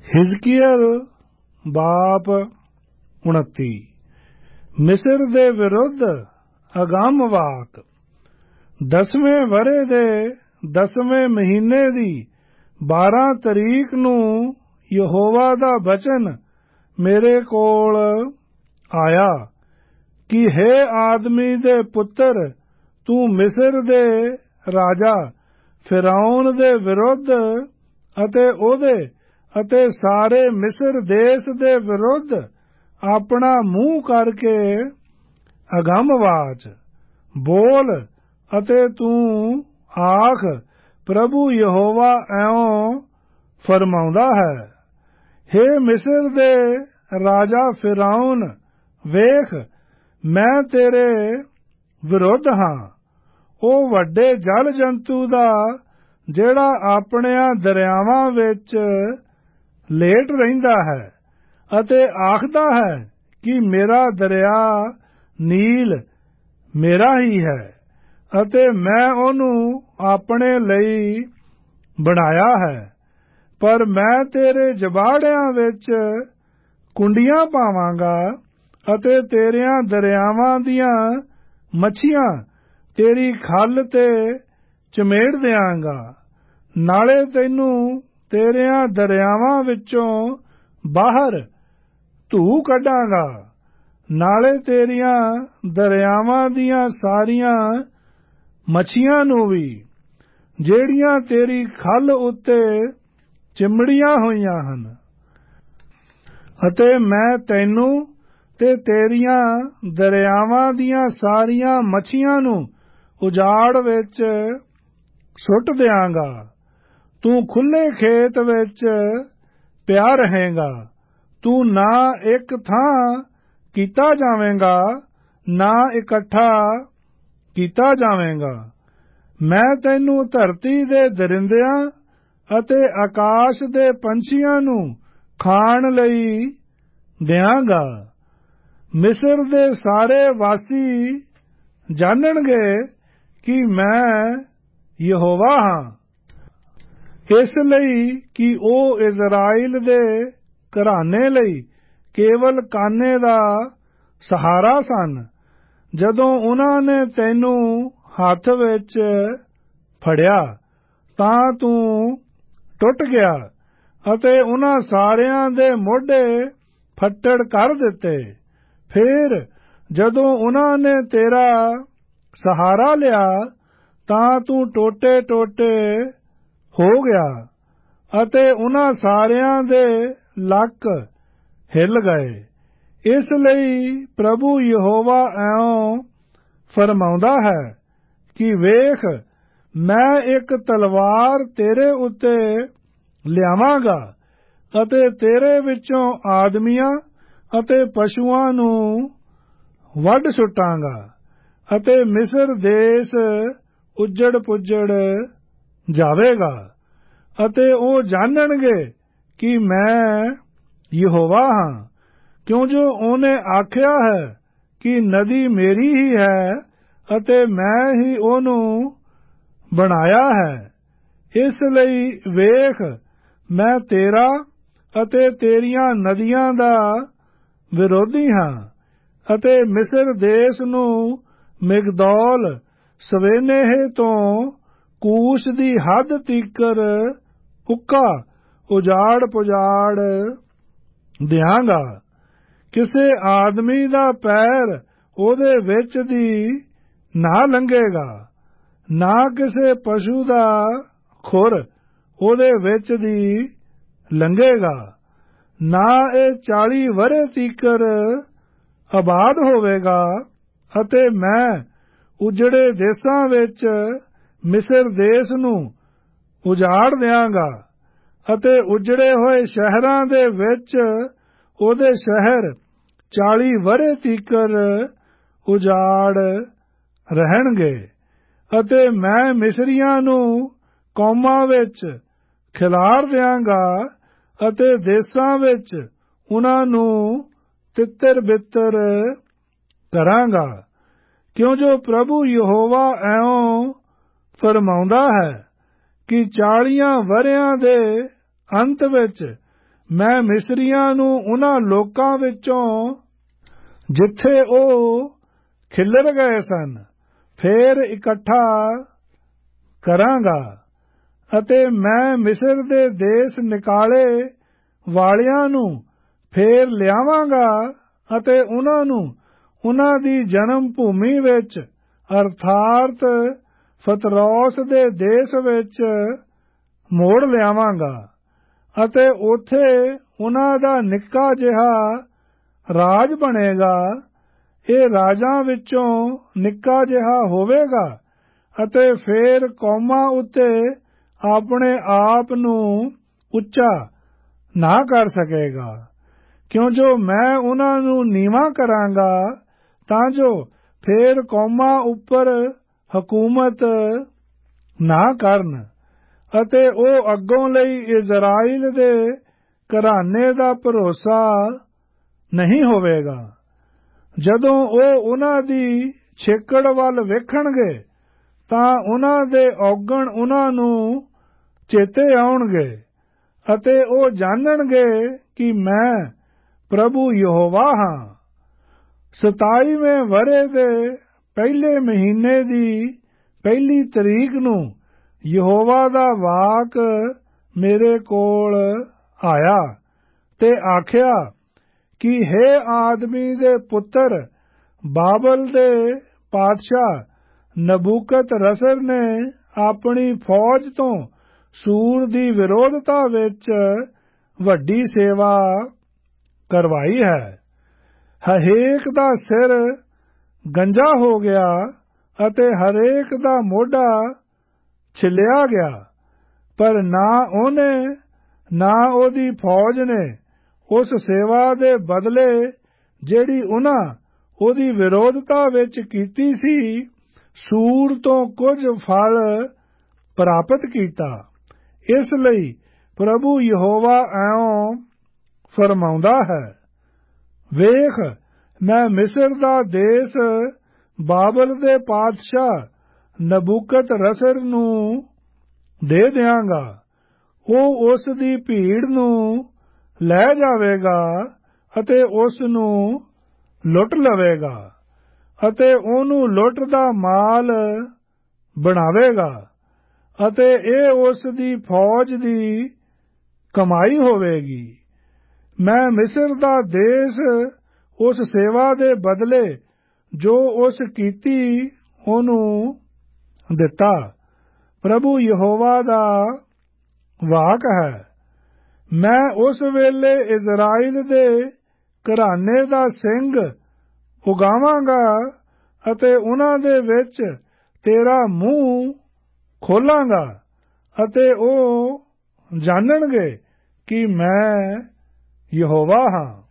ਹਿਜ਼ਕੀਏਲ ਬਾਪ 29। ਮਿਸਰ ਦੇ ਵਿਰੁੱਧ ਅਗੰਮ ਵਾਕ। 10ਵੇਂ ਵਰ੍ਹੇ ਦੇ 10ਵੇਂ ਮਹੀਨੇ ਦੀ 12 ਤਰੀਕ ਨੂੰ ਯਹੋਵਾ ਦਾ ਬਚਨ ਮੇਰੇ ਕੋਲ ਆਇਆ ਕਿ ਹੇ ਆਦਮੀ ਦੇ ਪੁੱਤਰ, ਤੂੰ ਮਿਸਰ ਦੇ ਰਾਜਾ ਫਿਰੌਨ ਦੇ ਵਿਰੁੱਧ ਅਤੇ ਉਹਦੇ ਅਤੇ ਸਾਰੇ ਮਿਸਰ ਦੇਸ਼ ਦੇ ਵਿਰੁੱਧ ਆਪਣਾ ਮੂੰਹ ਕਰਕੇ ਅਗੰਮਵਾਚ ਬੋਲ ਅਤੇ ਤੂੰ ਆਖ, ਪ੍ਰਭੂ ਯਹੋਵਾ ਇਉਂ ਫਰਮਾਉਂਦਾ ਹੈ, ਹੇ ਮਿਸਰ ਦੇ ਰਾਜਾ ਫਿਰੌਨ, ਵੇਖ ਮੈਂ ਤੇਰੇ ਵਿਰੁੱਧ ਹਾਂ। ਉਹ ਵੱਡੇ ਜਲ ਜੰਤੂ ਦਾ ਜਿਹੜਾ ਆਪਣਿਆਂ ਦਰਿਆਵਾਂ ਵਿੱਚ ਲੇਟ ਰਹਿੰਦਾ ਹੈ ਅਤੇ ਆਖਦਾ ਹੈ ਕਿ ਮੇਰਾ ਦਰਿਆ ਨੀਲ ਮੇਰਾ ਹੀ ਹੈ ਅਤੇ ਮੈਂ ਉਹਨੂੰ ਆਪਣੇ ਲਈ ਬਣਾਇਆ ਹੈ, ਪਰ ਮੈਂ ਤੇਰੇ ਜਬਾੜਿਆਂ ਵਿੱਚ ਕੁੰਡੀਆਂ ਪਾਵਾਂਗਾ ਅਤੇ ਤੇਰਿਆਂ ਦਰਿਆਵਾਂ ਦੀਆਂ ਮੱਛੀਆਂ ਤੇਰੀ ਖੱਲ ਤੇ ਚਮੇੜ ਦਿਆਂਗਾ। ਨਾਲੇ ਤੈਨੂੰ ਤੇਰਿਆਂ ਦਰਿਆਵਾਂ ਵਿੱਚੋਂ ਬਾਹਰ ਧੂ ਕੱਢਾਂਗਾ, ਨਾਲੇ ਤੇਰੀਆਂ ਦਰਿਆਵਾਂ ਦੀਆਂ ਸਾਰੀਆਂ ਮੱਛੀਆਂ ਨੂੰ ਵੀ, ਜਿਹੜੀਆਂ ਤੇਰੀ ਖੱਲ ਉੱਤੇ ਚਿੰਬੜੀਆਂ ਹੋਈਆਂ ਹਨ, ਅਤੇ ਮੈਂ ਤੈਨੂੰ ਤੇ ਤੇਰੀਆਂ ਦਰਿਆਵਾਂ ਦੀਆਂ ਸਾਰੀਆਂ ਮੱਛੀਆਂ ਨੂੰ ਉਜਾੜ ਵਿੱਚ ਸੁੱਟ ਦਿਆਂਗਾ। ਤੂੰ ਖੁੱਲ੍ਹੇ ਖੇਤ ਵਿੱਚ ਪਿਆ ਰਹੇਂਗਾ, ਤੂੰ ਨਾ ਇੱਕ ਥਾਂ ਕੀਤਾ ਜਾਵੇਂਗਾ, ਨਾ ਇਕੱਠਾ ਕੀਤਾ ਜਾਵੇਂਗਾ। ਮੈਂ ਤੈਨੂੰ ਧਰਤੀ ਦੇ ਦਰਿੰਦਿਆਂ ਅਤੇ ਆਕਾਸ਼ ਦੇ ਪੰਛੀਆਂ ਨੂੰ ਖਾਣ ਲਈ ਦਿਆਂਗਾ। ਮਿਸਰ ਦੇ ਸਾਰੇ ਵਾਸੀ ਜਾਣਨਗੇ ਕਿ ਮੈਂ ਯਹੋਵਾ ਹਾਂ, ਇਸ ਲਈ ਕਿ ਉਹ ਇਜ਼ਰਾਈਲ ਦੇ ਘਰਾਨੇ ਲਈ ਕੇਵਲ ਕਾਨੇ ਦਾ ਸਹਾਰਾ ਸਨ। ਜਦੋਂ ਉਨ੍ਹਾਂ ਨੇ ਤੈਨੂੰ ਹੱਥ ਵਿੱਚ ਫੜਿਆ ਤਾਂ ਤੂੰ ਟੁੱਟ ਗਿਆ ਅਤੇ ਉਨ੍ਹਾਂ ਸਾਰਿਆਂ ਦੇ ਮੋਢੇ ਫੱਟੜ ਕਰ ਦਿੱਤੇ। ਫਿਰ ਜਦੋਂ ਉਨ੍ਹਾਂ ਨੇ ਤੇਰਾ ਸਹਾਰਾ ਲਿਆ ਤਾਂ ਤੂੰ ਟੋਟੇ-ਟੋਟੇ ਹੋ ਗਿਆ ਅਤੇ ਉਨ੍ਹਾਂ ਸਾਰਿਆਂ ਦੇ ਲੱਕ ਹਿੱਲ ਗਏ। ਇਸ ਲਈ ਪ੍ਰਭੂ ਯਹੋਵਾ ਇਉਂ ਫਰਮਾਉਂਦਾ ਹੈ ਕਿ ਵੇਖ, ਮੈਂ ਇੱਕ ਤਲਵਾਰ ਤੇਰੇ ਉੱਤੇ ਲਿਆਵਾਂਗਾ ਅਤੇ ਤੇਰੇ ਵਿੱਚੋਂ ਆਦਮੀਆਂ ਅਤੇ ਪਸ਼ੂਆਂ ਨੂੰ ਵੱਢ ਸੁੱਟਾਂਗਾ ਅਤੇ ਮਿਸਰ ਦੇਸ਼ ਉੱਜੜ ਪੁੱਜੜ ਜਾਵੇਗਾ ਅਤੇ ਉਹ ਜਾਣਨਗੇ ਕਿ ਮੈਂ ਯਹੋਵਾ ਹਾਂ, ਕਿਉਂ ਜੋ ਉਹਨੇ ਆਖਿਆ ਹੈ ਕਿ ਨਦੀ ਮੇਰੀ ਹੀ ਹੈ ਅਤੇ ਮੈਂ ਹੀ ਉਹਨੂੰ ਬਣਾਇਆ ਹੈ। ਇਸ ਲਈ ਵੇਖ, ਮੈਂ ਤੇਰਾ ਅਤੇ ਤੇਰੀਆਂ ਨਦੀਆਂ ਦਾ ਵਿਰੋਧੀ ਹਾਂ ਅਤੇ ਮਿਸਰ ਦੇਸ਼ ਨੂੰ ਮਿਗਦੌਲ ਸਵੇਨੇਹ ਤੋਂ ਕੂਸ਼ ਦੀ ਹੱਦ ਤੀਕਰ ਉੱਕਾ ਉਜਾੜ ਪੁਜਾੜ ਦਿਆਂਗਾ। ਕਿਸੇ ਆਦਮੀ ਦਾ ਪੈਰ ਉਹਦੇ ਵਿੱਚ ਦੀ ਨਾ ਲੰਘੇਗਾ, ਨਾ ਕਿਸੇ ਪਸ਼ੂ ਦਾ ਖੁਰ ਉਹਦੇ ਵਿੱਚ ਦੀ ਲੰਘੇਗਾ, ਨਾ ਇਹ 40 ਵਰ੍ਹੇ ਤੀਕਰ ਆਬਾਦ ਹੋਵੇਗਾ। ਅਤੇ ਮੈਂ ਉਜੜੇ ਦੇਸ਼ਾਂ ਵਿੱਚ ਮਿਸਰ ਦੇਸ਼ ਨੂੰ ਉਜਾੜ ਦਿਆਂਗਾ ਅਤੇ ਉਜੜੇ ਹੋਏ ਸ਼ਹਿਰਾਂ ਦੇ ਵਿੱਚ ਉਹਦੇ ਸ਼ਹਿਰ 40 ਵਰ੍ਹੇ ਤੀਕਰ ਉਜਾੜ ਰਹਿਣਗੇ। ਅਤੇ ਮੈਂ ਮਿਸਰੀਆਂ ਨੂੰ ਕੌਮਾਂ ਵਿੱਚ ਖਿਲਾਰ ਦਿਆਂਗਾ ਅਤੇ ਦੇਸ਼ਾਂ ਵਿੱਚ ਉਨ੍ਹਾਂ ਨੂੰ ਤਿੱਤਰ-ਬਿੱਤਰ ਕਰਾਂਗਾ, ਕਿਉਂ ਜੋ ਪ੍ਰਭੂ ਯਹੋਵਾ ਇਉਂ ਫਰਮਾਉਂਦਾ ਹੈ ਕਿ 40 ਵਰ੍ਹਿਆਂ ਦੇ ਅੰਤ ਵਿੱਚ ਮੈਂ ਮਿਸਰੀਆਂ ਨੂੰ ਉਹਨਾਂ ਲੋਕਾਂ ਵਿੱਚੋਂ ਜਿੱਥੇ ਉਹ ਖਿੱਲਰ ਗਏ ਸਨ ਫੇਰ ਇਕੱਠਾ ਕਰਾਂਗਾ, ਅਤੇ ਮੈਂ ਮਿਸਰ ਦੇ ਦੇਸ਼ ਨਿਕਾਲੇ ਵਾਲਿਆਂ ਨੂੰ ਫੇਰ ਲਿਆਵਾਂਗਾ ਅਤੇ ਉਹਨਾਂ ਨੂੰ ਉਹਨਾਂ ਦੀ ਜਨਮ ਭੂਮੀ ਵਿੱਚ ਅਰਥਾਤ ਫਤਰੌਸ ਦੇ ਦੇਸ਼ ਵਿੱਚ ਮੋੜ ਲਿਆਵਾਂਗਾ, ਅਤੇ ਉੱਥੇ ਉਹਨਾਂ ਦਾ ਨਿੱਕਾ ਜਿਹਾ ਰਾਜ ਬਣੇਗਾ। ਇਹ ਰਾਜਾਂ ਵਿੱਚੋਂ ਨਿੱਕਾ ਜਿਹਾ ਹੋਵੇਗਾ ਅਤੇ ਫੇਰ ਕੌਮਾਂ ਉੱਤੇ ਆਪਣੇ ਆਪ ਨੂੰ ਉੱਚਾ ਨਾ ਕਰ ਸਕੇਗਾ, ਕਿਉਂ ਜੋ ਮੈਂ ਉਹਨਾਂ ਨੂੰ ਨੀਵਾਂ ਕਰਾਂਗਾ ਤਾਂ ਜੋ ਫੇਰ ਕੌਮਾਂ ਉੱਪਰ ਹਕੂਮਤ ਨਾ ਕਰਨ, ਅਤੇ ਉਹ ਅੱਗੋਂ ਲਈ ਇਜ਼ਰਾਈਲ ਦੇ ਘਰਾਨੇ ਦਾ ਭਰੋਸਾ ਨਹੀਂ ਹੋਵੇਗਾ। ਜਦੋਂ ਉਹ ਉਹਨਾਂ ਦੀ ਛੇਕੜ ਵੱਲ ਵੇਖਣਗੇ ਤਾਂ ਉਹਨਾਂ ਦੇ ਔਗਣ ਉਹਨਾਂ ਨੂੰ ਚੇਤੇ ਆਉਣਗੇ, ਅਤੇ ਉਹ ਜਾਣਨਗੇ ਕਿ ਮੈਂ ਪ੍ਰਭੂ ਯਹੋਵਾ ਹਾਂ। 27ਵੇਂ ਵਰ੍ਹੇ ਦੇ ਪਹਿਲੇ ਮਹੀਨੇ ਦੀ ਪਹਿਲੀ ਤਰੀਕ ਨੂੰ ਯਹੋਵਾ ਦਾ ਵਾਕ ਮੇਰੇ ਕੋਲ ਆਇਆ ਤੇ ਆਖਿਆ ਕਿ ਹੇ ਆਦਮੀ ਦੇ ਪੁੱਤਰ, ਬਾਬਲ ਦੇ ਪਾਤਸ਼ਾਹ ਨਬੂਕਤ-ਰਸਰ ਨੇ ਆਪਣੀ ਫੌਜ ਤੋਂ ਸੂਰ ਦੀ ਵਿਰੋਧਤਾ ਵਿੱਚ ਵੱਡੀ ਸੇਵਾ ਕਰਵਾਈ ਹੈ। ਹਰੇਕ ਦਾ ਸਿਰ ਗੰਜਾ ਹੋ ਗਿਆ ਅਤੇ ਹਰੇਕ ਦਾ ਮੋਢਾ ਛਿੱਲਿਆ ਗਿਆ, ਪਰ ਨਾ ਉਹਨੇ ਨਾ ਉਹਦੀ ਫੌਜ ਨੇ ਉਸ ਸੇਵਾ ਦੇ ਬਦਲੇ ਜਿਹੜੀ ਉਹਨਾਂ ਉਹਦੀ ਵਿਰੋਧਤਾ ਵਿੱਚ ਕੀਤੀ ਸੀ ਸੂਰ ਤੋਂ ਕੁਝ ਫਲ ਪ੍ਰਾਪਤ ਕੀਤਾ। ਇਸ ਲਈ ਪ੍ਰਭੂ ਯਹੋਵਾ ਇਉਂ ਫਰਮਾਉਂਦਾ ਹੈ, ਵੇਖ, ਮੈਂ ਮਿਸਰ ਦਾ ਦੇਸ਼ ਬਾਬਲ ਦੇ ਪਾਤਸ਼ਾਹ ਨਬੂਕਤ-ਰਸਰ ਨੂੰ ਦੇ ਦਿਆਂਗਾ। ਉਹ ਉਸ ਦੀ ਭੀੜ ਨੂੰ ਲੈ ਜਾਵੇਗਾ ਅਤੇ ਉਸ ਨੂੰ ਲੁੱਟ ਲਵੇਗਾ, ਅਤੇ ਉਹਨੂੰ ਲੁੱਟ ਦਾ ਮਾਲ ਬਣਾਵੇਗਾ, ਅਤੇ ਇਹ ਉਸ ਦੀ ਫੌਜ ਦੀ ਕਮਾਈ ਹੋਵੇਗੀ। ਮੈਂ ਮਿਸਰ ਦਾ ਦੇਸ਼ ਉਸ ਸੇਵਾ ਦੇ ਬਦਲੇ ਜੋ ਉਸ ਕੀਤੀ ਉਹਨੂੰ ਦਿੱਤਾ। ਪ੍ਰਭੂ ਯਹੋਵਾ ਦਾ ਵਾਕ ਹੈ, ਮੈਂ ਉਸ ਵੇਲੇ ਇਜ਼ਰਾਈਲ ਦੇ ਘਰਾਨੇ ਦਾ ਸਿੰਘ ਉਗਾਵਾਂਗਾ ਅਤੇ ਉਹਨਾਂ ਦੇ ਵਿੱਚ ਤੇਰਾ ਮੂੰਹ ਖੋਲਾਂਗਾ, ਅਤੇ ਉਹ ਜਾਣਨਗੇ ਕਿ ਮੈਂ ਯਹੋਵਾ ਹਾਂ।